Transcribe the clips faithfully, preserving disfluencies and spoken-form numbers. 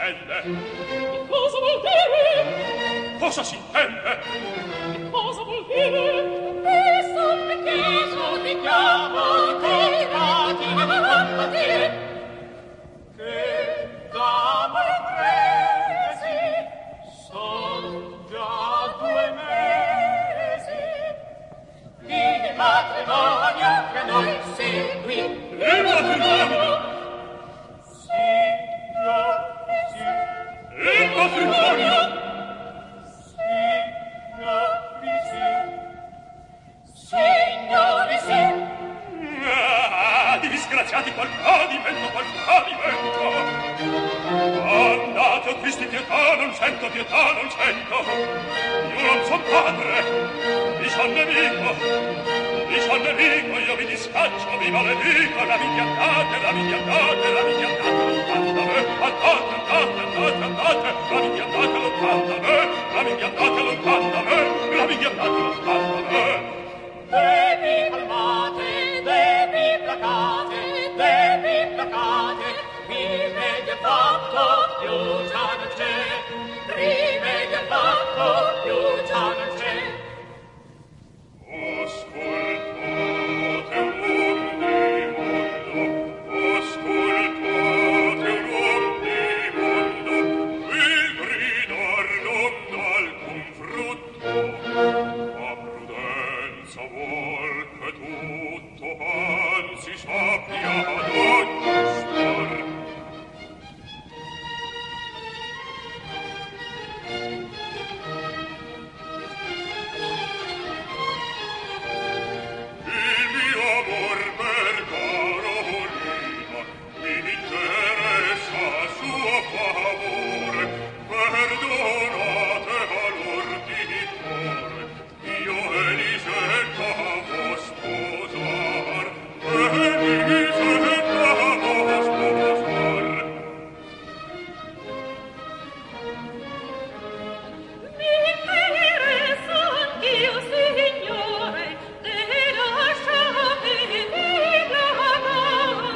s'intende? Che cosa vuol dire? Cosa s'intende? Che cosa vuol dire? E son che giudichiamo dei rati di combattere. Che d'amo presi son già due mesi. Il matrimonio che noi segui. Il matrimonio! Signori, sì. Il matrimonio! Signori, sì. Signori, sì. Ah, disgraziati qual tradimento, qual tradimento! Andate, o Cristi, pietà, non sento, pietà, non sento! Io non son padre, mi son nemico! Mi son nemico, io vi discaccio, vi maledico, la mi andate, la mi andate, la mi andate lontano da me, andate, andate, andate, andate, la mi andate lontano da me, la mi andate lontano da me, la mi andate lontano da me. Devi calmate, devi placate, devi placate, rimedio fatto, più già non c'è, rimedio fatto, più già non c'è. Ascoltate un mondo, ascoltate un mondo, il gridar non dà alcun frutto, ma prudenza vuol che tutto anzi sappia ad ogni star. Il mio amor per Carolina mi interessa a suo favore, perdonate all'ordinatore, io Elisetta vo sposar, Elisetta vo sposar. Mi interessa anch'io, signore, te lasciate di placar.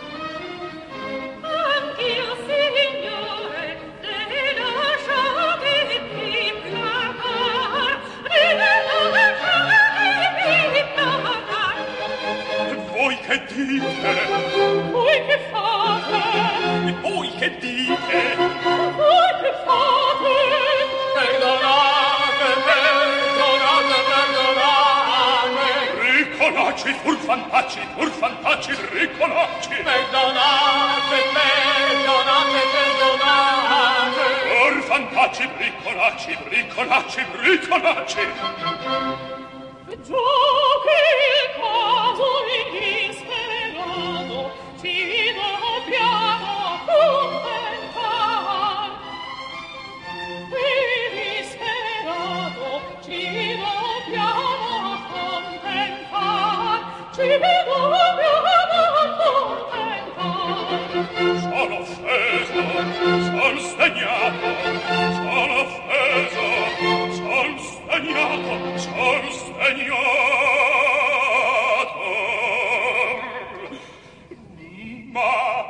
Anch'io, signore, te lasciate di placar. Te lasciate di placar. E voi che dite? Voi che fate? E voi che dite? Voi che fate? Perdonate, perdonate, perdonate. Ricolacci, furfantacci, furfantacci, ricolacci! Perdonate, perdonate, perdonate. Furfantacci, bricolacci, bricolacci, bricolacci! Già che il caso insperato ci dobbiamo contentar. Il disperato ci dobbiamo contentar. Ci dobbiamo contentar. Sono offeso, son sdegnato, sono offeso, son sdegnato, son sdegnato. Ma,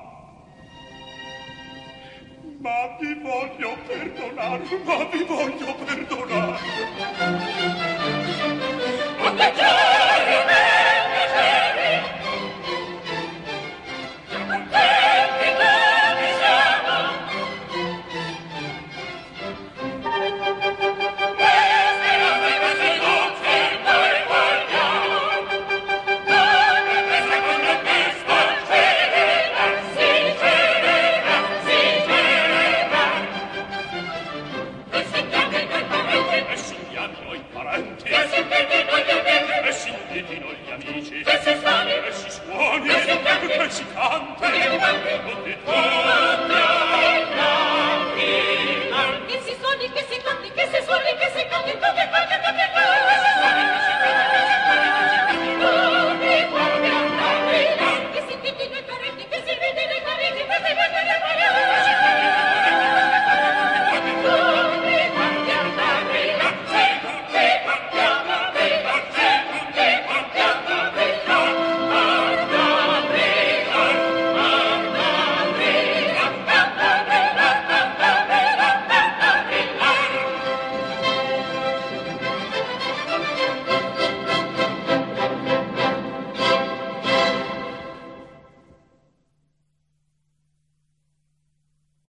ma vi voglio perdonare, ma vi voglio perdonare. Ma perché?